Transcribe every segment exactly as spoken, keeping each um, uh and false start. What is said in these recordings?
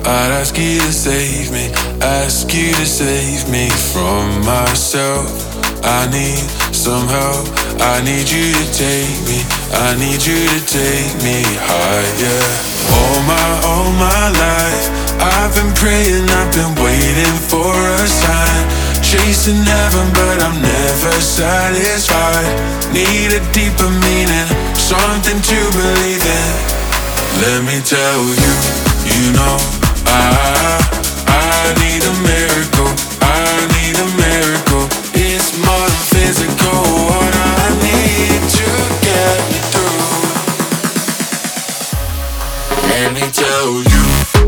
I'd ask you to save me, ask you to save me from myself. I need some help, I need you to take me, I need you to take me higher. All my, all my life, I've been praying, I've been waiting for a sign. Chasing heaven, but I'm never satisfied. Need a deeper meaning, something to believe in. Let me tell you, you know I, I need a miracle, I need a miracle. It's more than physical, what I need to get me through. Let me tell you.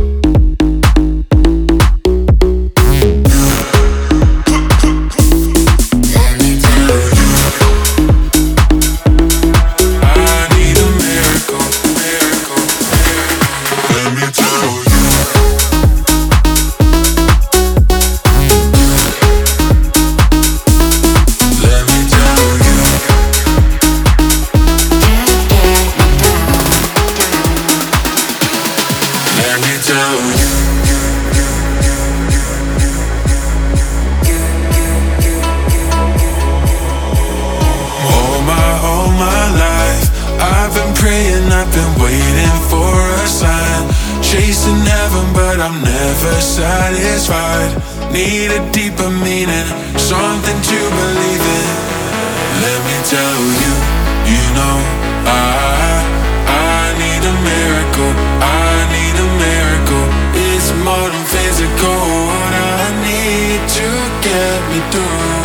Satisfied, need a deeper meaning, something to believe in. Let me tell you, you know I, I need a miracle, I need a miracle. It's more than physical, what I need to get me through.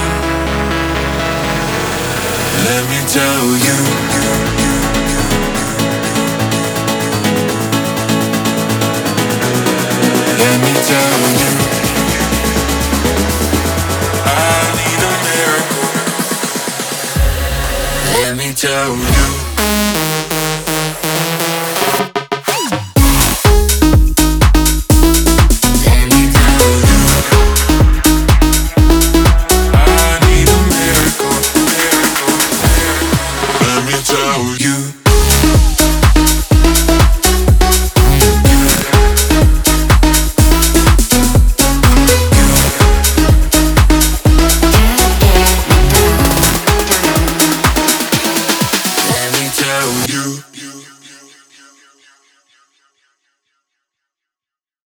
Let me tell you. Let me tell you, I need a miracle. Let me tell you.